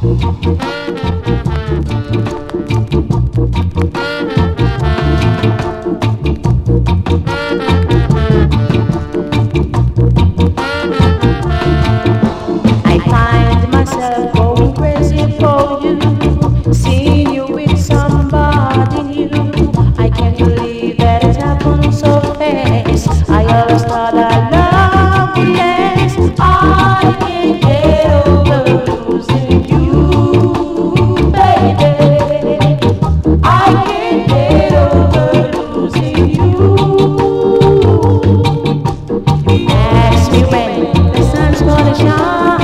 I find myself going crazy for you, seeing you with somebody new. I can't believe that it happened so fast. I always thought our love would last. I can't get over losing you, baby. I can't get over losing you. Ask me when the sun's gonna shine.